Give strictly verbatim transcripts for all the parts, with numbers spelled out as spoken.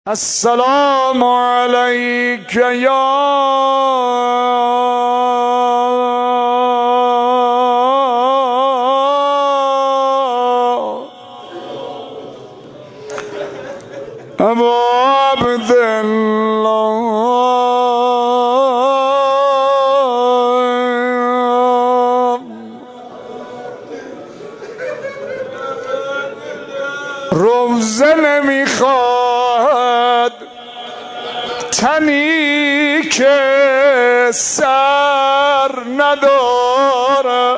السلام عليك يا أبا عبد الله روزه نمیخواد تنی که سر نداره.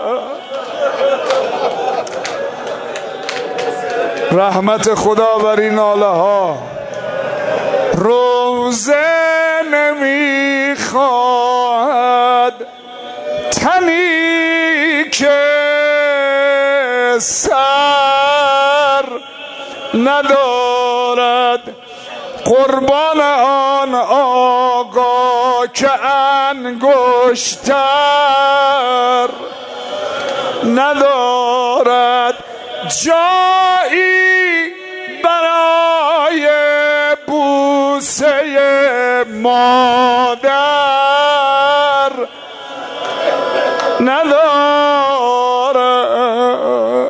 رحمت خدا بر این ناله ها. روزه نمیخواد تنی که سر ندارد، قربان آن آقا که انگشتر ندارد، جایی برای بوسه مادر ندارد،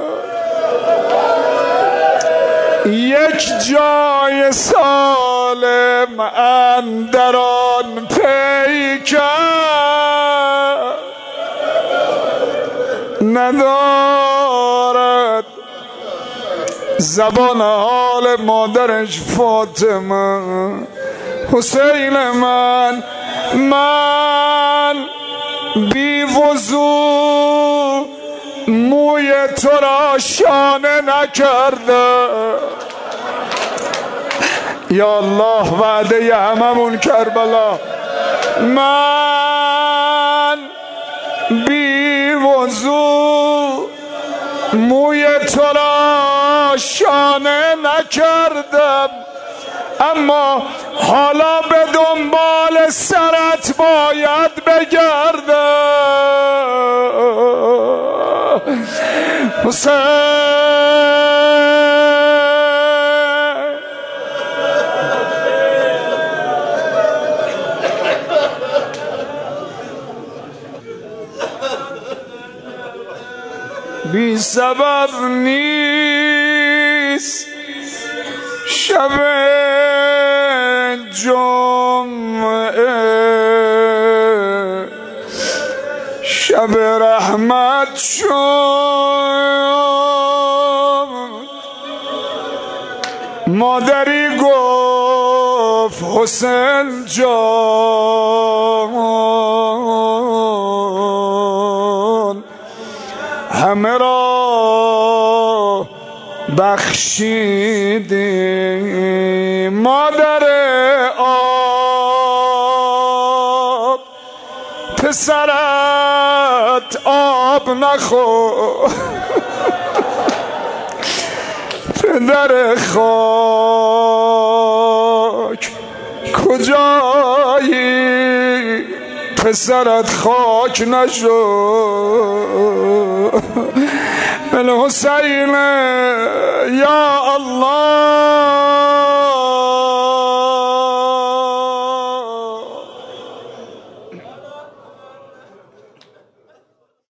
یک جای سالم اندر آن پیکر ندارد. زبان حال مادرش فاطمه: حسین من من بی وضو موی تو را شانه نکرده. یا الله وعده هممون کربلا. من بی وضو موی تو را شانه نکردم، اما حالا به دنبال سرت باید بگردم. حسین بی سبب نیست شب جمعه، شب رحمت شد. مادری گفت حسین جان همه را بخشیدی، مادر آب پسرت آب نخور. پدر خاک کجایی پسرت خاک نشد. الحسین یا الله